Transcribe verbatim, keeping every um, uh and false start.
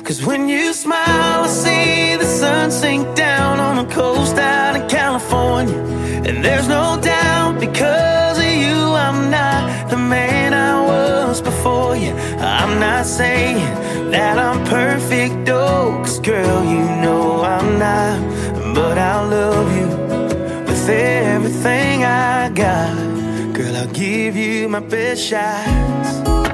Cause when you smile, I see the sun sink down on the coast out in California. And there's no doubt, because of you, I'm not the man I was before you. I'm not saying that I'm perfect, oh, cause girl, you know I'm not. But I'll love you with everything I got. Girl, I'll give you my best shots.